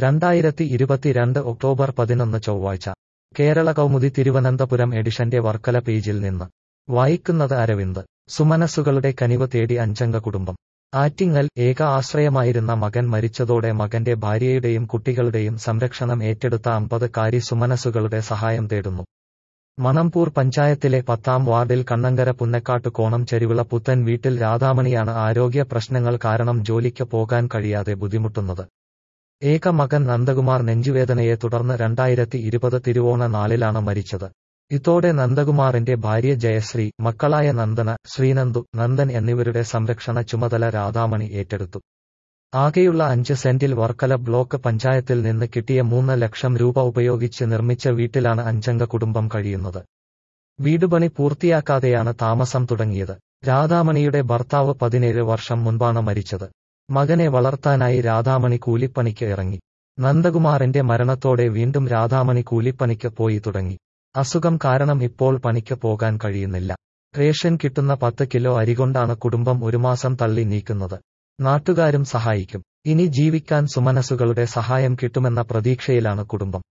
2022 October 11 ചൊവ്വാഴ്ച കേരള കൗമുദി തിരുവനന്തപുരം എഡിഷന്റെ വർക്കല പേജിൽ നിന്ന് വായിക്കുന്നത് അരവിന്ദ്. സുമനസ്സുകളുടെ കനിവ് തേടി അഞ്ചംഗ കുടുംബം. ആറ്റിങ്ങൽ. ഏക ആശ്രയമായിരുന്ന മകൻ മരിച്ചതോടെ മകന്റെ ഭാര്യയുടെയും കുട്ടികളുടെയും സംരക്ഷണം ഏറ്റെടുത്ത 50-കാരി സുമനസ്സുകളുടെ സഹായം തേടുന്നു. മണമ്പൂർ പഞ്ചായത്തിലെ 10-ാം വാർഡിൽ കണ്ണങ്കര പുന്നക്കാട്ട് കോണം ചെരുവിള പുത്തൻ വീട്ടിൽ രാധാമണിയാണ് ആരോഗ്യ പ്രശ്നങ്ങൾ കാരണം ജോലിക്ക് പോകാൻ കഴിയാതെ ബുദ്ധിമുട്ടുന്നത്. ഏക മകൻ നന്ദകുമാർ നെഞ്ചുവേദനയെ തുടർന്ന് 2020 തിരുവോണ നാളിലാണ് മരിച്ചത്. ഇതോടെ നന്ദകുമാറിന്റെ ഭാര്യ ജയശ്രീ, മക്കളായ നന്ദന, ശ്രീനന്ദു, നന്ദൻ എന്നിവരുടെ സംരക്ഷണ ചുമതല രാധാമണി ഏറ്റെടുത്തു. ആകെയുള്ള 5 സെന്റിൽ വർക്കല ബ്ലോക്ക് പഞ്ചായത്തിൽ നിന്ന് കിട്ടിയ 3 ലക്ഷം രൂപ ഉപയോഗിച്ച് നിർമ്മിച്ച വീട്ടിലാണ് അഞ്ചംഗ കുടുംബം കഴിയുന്നത്. വീടുപണി പൂർത്തിയാക്കാതെയാണ് താമസം തുടങ്ങിയത്. രാധാമണിയുടെ ഭർത്താവ് 17 വർഷം മുൻപാണ് മരിച്ചത്. മകനെ വളർത്താനായി രാധാമണി കൂലിപ്പണിക്ക് ഇറങ്ങി. നന്ദകുമാറിന്റെ മരണത്തോടെ വീണ്ടും രാധാമണി കൂലിപ്പണിക്ക് പോയി തുടങ്ങി. അസുഖം കാരണം ഇപ്പോൾ പണിക്ക് പോകാൻ കഴിയുന്നില്ല. റേഷൻ കിട്ടുന്ന 10 കിലോ അരികൊണ്ടാണ് കുടുംബം ഒരു മാസം തള്ളി നീക്കുന്നത്. നാട്ടുകാരും സഹായിക്കും. ഇനി ജീവിക്കാൻ സുമനസ്സുകളുടെ സഹായം കിട്ടുമെന്ന പ്രതീക്ഷയിലാണ് കുടുംബം.